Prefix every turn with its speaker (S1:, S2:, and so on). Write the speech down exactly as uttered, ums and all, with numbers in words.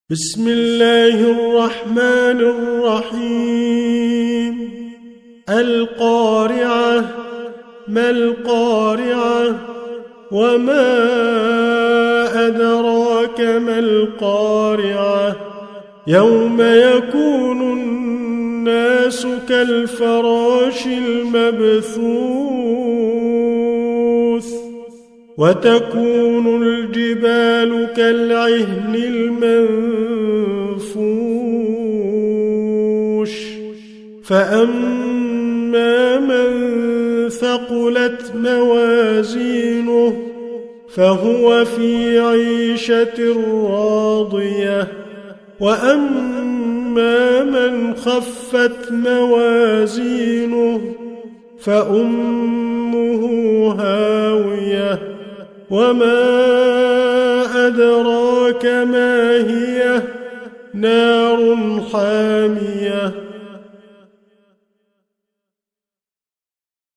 S1: بسم الله الرحمن الرحيم القارعة ما القارعة وما أدراك ما القارعة يوم يكون الناس كالفراش المبثوث وتكون الجبال كالعهن المنفوش فأما من ثقلت موازينه فهو في عيشة راضية وأما من خفت موازينه فأمه هاوية وما أدراك ما هي نار حامية